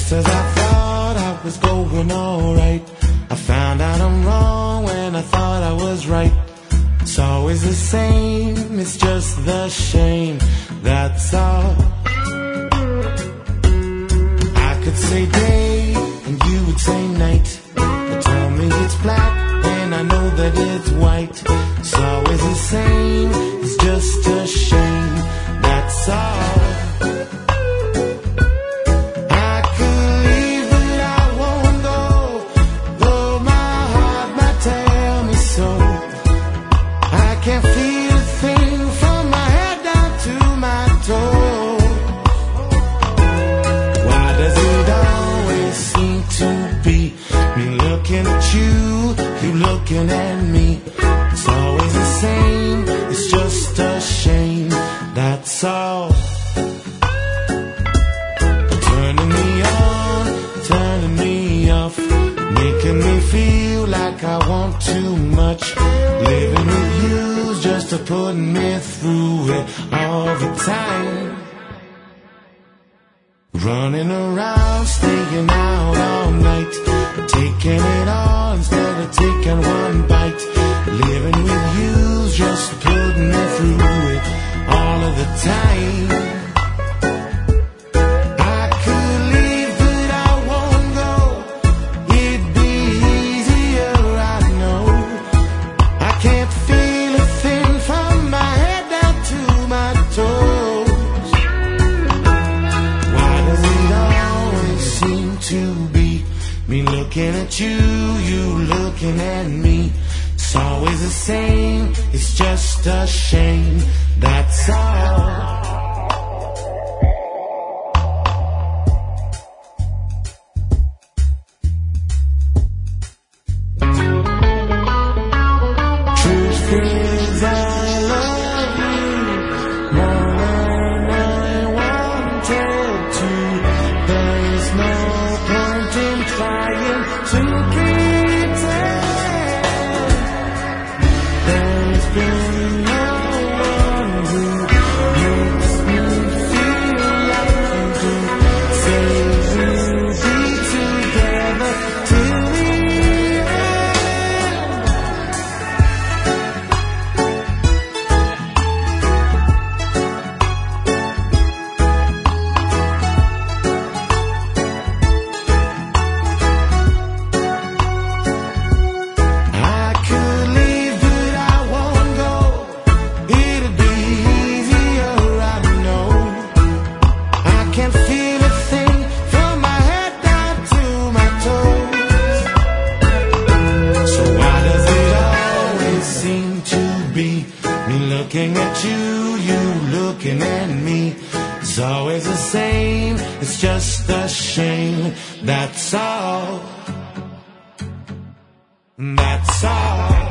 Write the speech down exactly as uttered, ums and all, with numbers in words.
Just as I thought I was going alright, I found out I'm wrong when I thought I was right. It's always the same, it's just the shame, that's all. I could say day and you would say night, but tell me it's black and I know that it's white. It's always the same, it's just a shame, that's all. Looking at me, it's always the same, it's just a shame, that's all. Turning me on, turning me off, making me feel like I want too much. Living with you's just a putting me through it all the time. Running around, staying out all night, taking it all instead of taking one bite. Living with you's just putting me through it all of the time. I could leave but I won't go, it'd be easier, I know. I can't feel a thing from my head down to my toes. Why does it always seem to be me looking at you, you looking at me? It's always the same, it's just a shame, that's all. Truth is I love you more than I wanted to. There's no point in trying to pretend. There's been no one who makes me feel like you do. Say we'll be together till the looking at you, you looking at me. It's always the same, it's just a shame, that's all. That's all.